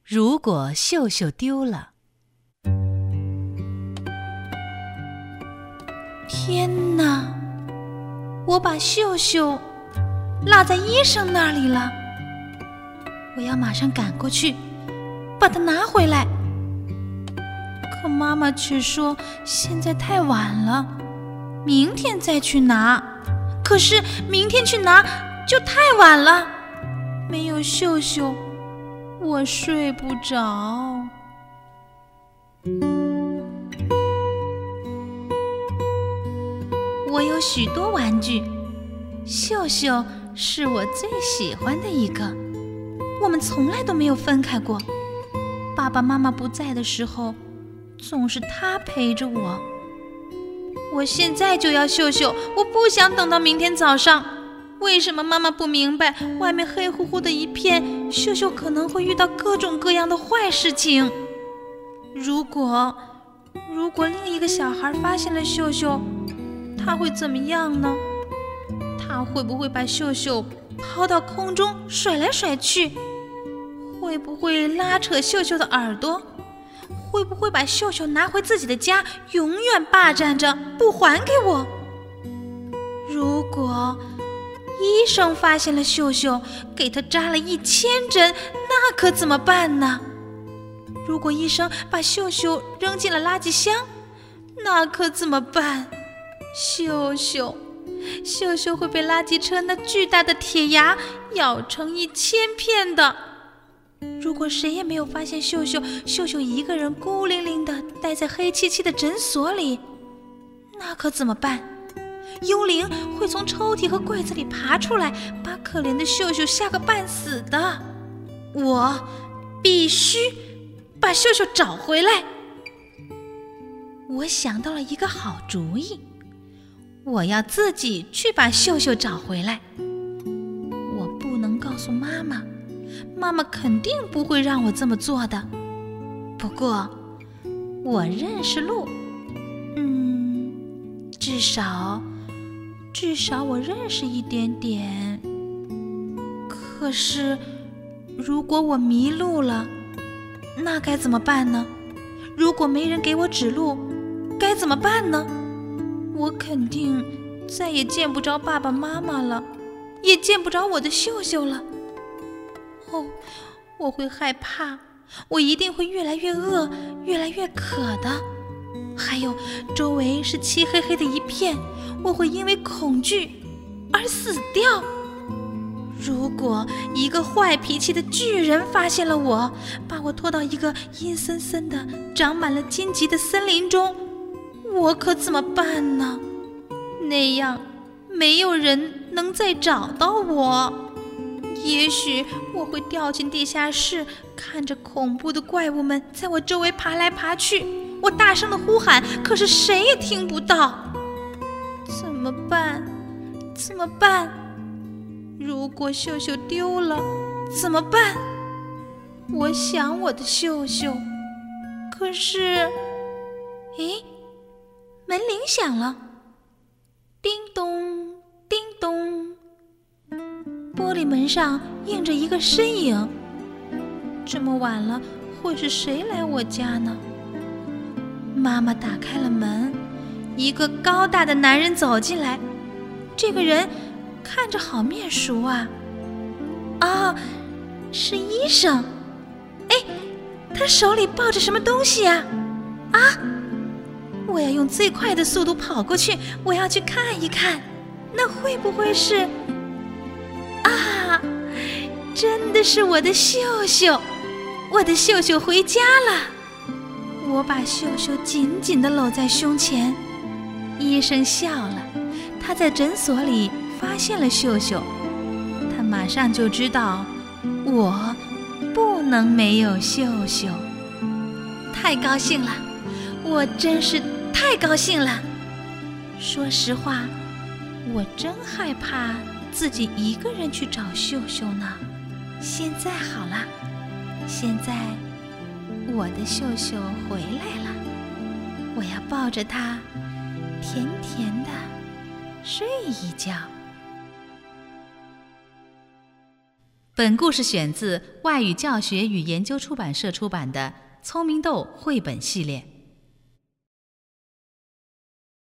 如果秀秀丢了。 天哪，我把秀秀落在医生那里了，我要马上赶过去把它拿回来。可妈妈却说现在太晚了，明天再去拿。可是明天去拿就太晚了，没有秀秀我睡不着。我有许多玩具，秀秀是我最喜欢的一个，我们从来都没有分开过。爸爸妈妈不在的时候，总是他陪着我。我现在就要秀秀，我不想等到明天早上。为什么妈妈不明白，外面黑乎乎的一片，秀秀可能会遇到各种各样的坏事情？如果另一个小孩发现了秀秀，他会怎么样呢？他会不会把秀秀抛到空中甩来甩去？会不会拉扯秀秀的耳朵？会不会把秀秀拿回自己的家，永远霸占着不还给我？如果医生发现了秀秀，给她扎了1000针，那可怎么办呢？如果医生把秀秀扔进了垃圾箱，那可怎么办？秀秀会被垃圾车那巨大的铁牙咬成1000片的。如果谁也没有发现秀秀一个人孤零零地待在黑漆漆的诊所里，那可怎么办？幽灵会从抽屉和柜子里爬出来，把可怜的秀秀吓个半死的。我必须把秀秀找回来。我想到了一个好主意，我要自己去把秀秀找回来。我不能告诉妈妈，妈妈肯定不会让我这么做的。不过我认识路，至少我认识一点点。可是如果我迷路了，那该怎么办呢？如果没人给我指路，该怎么办呢？我肯定再也见不着爸爸妈妈了，也见不着我的秀秀了。我会害怕，我一定会越来越饿，越来越渴的。还有周围是漆黑黑的一片，我会因为恐惧而死掉。如果一个坏脾气的巨人发现了我，把我拖到一个阴森森的长满了荆棘的森林中，我可怎么办呢？那样没有人能再找到我。也许我会掉进地下室，看着恐怖的怪物们在我周围爬来爬去，我大声地呼喊，可是谁也听不到。怎么办？如果秀秀丢了怎么办？我想我的秀秀，可是门铃响了，叮咚叮咚，玻璃门上映着一个身影。这么晚了，会是谁来我家呢？妈妈打开了门，一个高大的男人走进来。这个人看着好面熟啊！是医生。他手里抱着什么东西啊？我要用最快的速度跑过去，我要去看一看，那会不会是……真的是我的秀秀！我的秀秀回家了。我把秀秀紧紧地搂在胸前。医生笑了，他在诊所里发现了秀秀，他马上就知道我不能没有秀秀。太高兴了，我真是太高兴了。说实话，我真害怕自己一个人去找秀秀呢。现在好了，现在我的秀秀回来了，我要抱着她甜甜的睡一觉。 本故事选自外语教学与研究出版社出版的《聪明豆》绘本系列。